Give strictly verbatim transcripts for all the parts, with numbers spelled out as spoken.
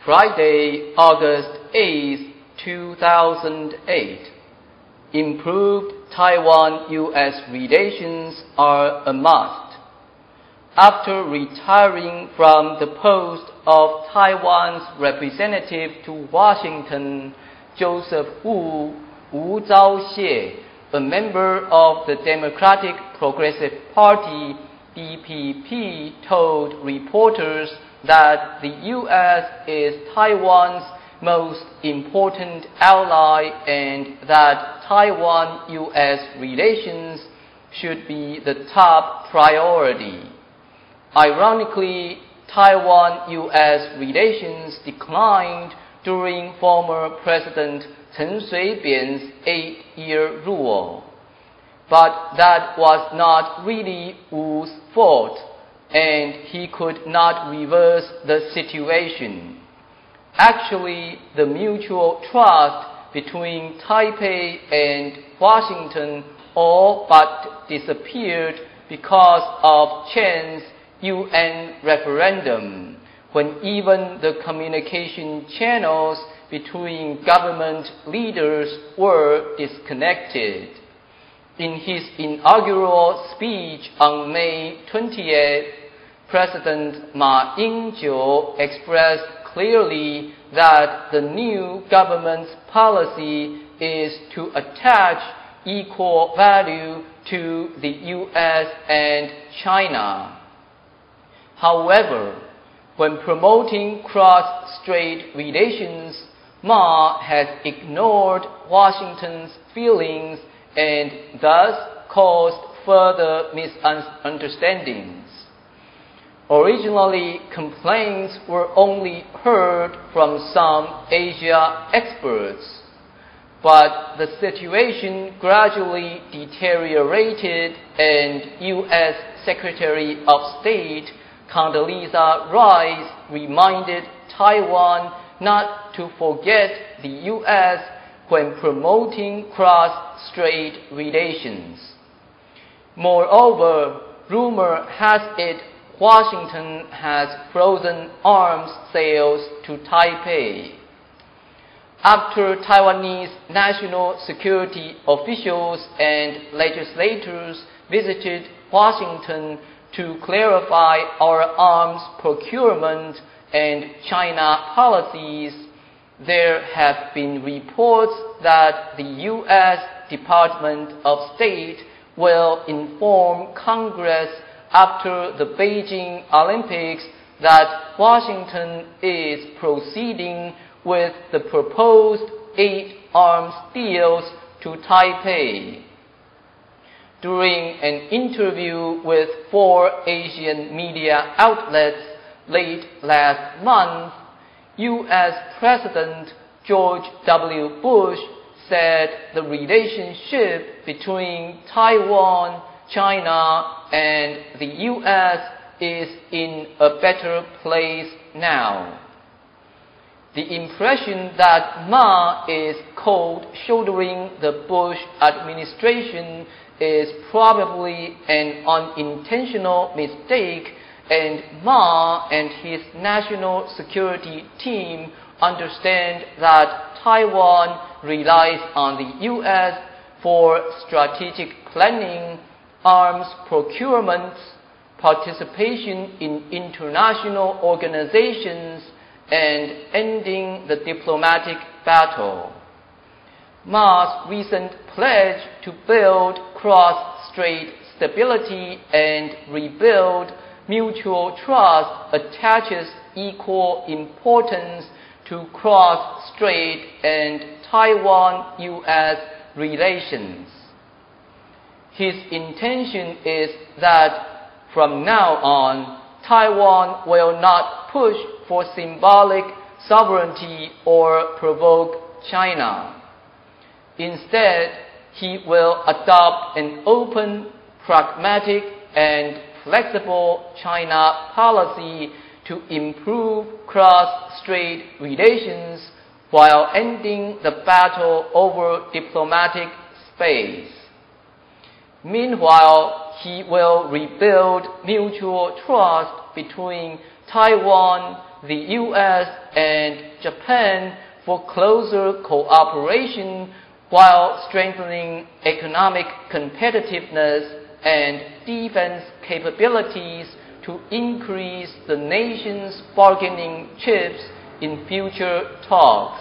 Friday, August eighth, two thousand eight. Improved Taiwan-U S relations are a must. After retiring from the post of Taiwan's representative to Washington, Joseph Wu, Wu Zhaoxie, a member of the Democratic Progressive Party, D P P, told reporters that the U S is Taiwan's most important ally and that Taiwan-U S relations should be the top priority. Ironically, Taiwan-U S relations declined during former President Chen Shui-bian's eight-year rule. But that was not really Wu's fault, and he could not reverse the situation. Actually, the mutual trust between Taipei and Washington all but disappeared because of Chen's U N referendum, when even the communication channels between government leaders were disconnected. In his inaugural speech on May twentieth, President Ma Ying-jeou expressed clearly that the new government's policy is to attach equal value to the U S and China. However, when promoting cross-strait relations, Ma has ignored Washington's feelings and thus caused further misunderstandings. Originally, complaints were only heard from some Asia experts, but the situation gradually deteriorated and U S Secretary of State Condoleezza Rice reminded Taiwan not to forget the U S when promoting cross-strait relations. Moreover, rumor has it Washington has frozen arms sales to Taipei. After Taiwanese national security officials and legislators visited Washington to clarify our arms procurement and China policies, there have been reports that the U S Department of State will inform Congress after the Beijing Olympics that Washington is proceeding with the proposed eight arms deals to Taipei. During an interview with four Asian media outlets late last month, U S President George W. Bush said the relationship between Taiwan, China, and the U S is in a better place now. The impression that Ma is cold-shouldering the Bush administration is probably an unintentional mistake, and Ma and his national security team understand that Taiwan relies on the U S for strategic planning, arms procurement, participation in international organizations, and ending the diplomatic battle. Ma's recent pledge to build cross-strait stability and rebuild mutual trust attaches equal importance to cross-strait and Taiwan-U S relations. His intention is that from now on, Taiwan will not push for symbolic sovereignty or provoke China. Instead, he will adopt an open, pragmatic, and flexible China policy to improve cross-strait relations while ending the battle over diplomatic space. Meanwhile, he will rebuild mutual trust between Taiwan, the U S and Japan for closer cooperation while strengthening economic competitiveness and defense capabilities to increase the nation's bargaining chips in future talks.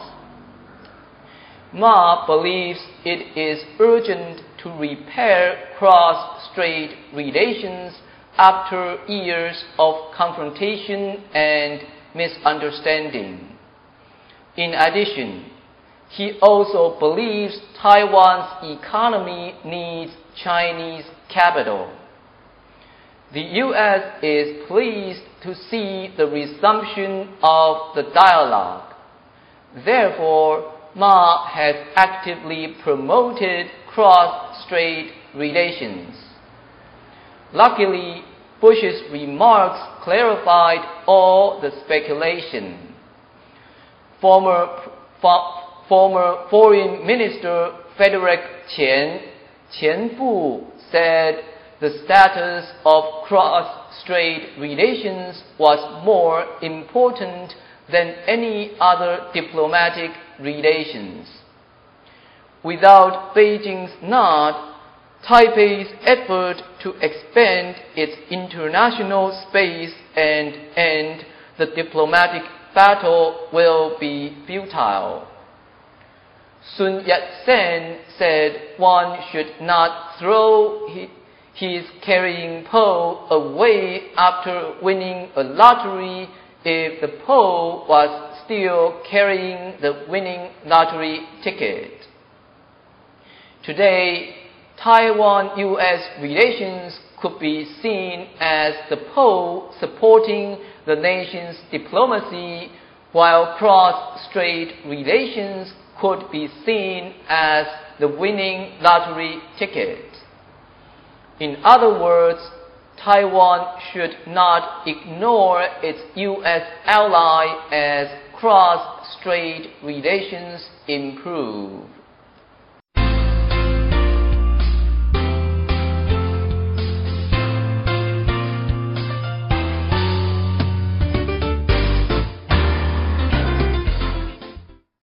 Ma believes it is urgent to repair cross-strait relations after years of confrontation and misunderstanding. In addition, he also believes Taiwan's economy needs Chinese capital. The U S is pleased to see the resumption of the dialogue. Therefore, Ma has actively promoted cross-strait relations. Luckily, Bush's remarks clarified all the speculation. Former, fo- former Foreign Minister Frederick Qian, Qian Fu, said the status of cross-strait relations was more important than any other diplomatic relations. Without Beijing's nod, Taipei's effort to expand its international space and end the diplomatic battle will be futile. Sun Yat-sen said one should not throw his carrying pole away after winning a lottery if the pole was still carrying the winning lottery ticket. Today, Taiwan-U S relations could be seen as the pole supporting the nation's diplomacy, while cross-strait relations could be seen as the winning lottery ticket. In other words, Taiwan should not ignore its U S ally as cross-strait relations improve.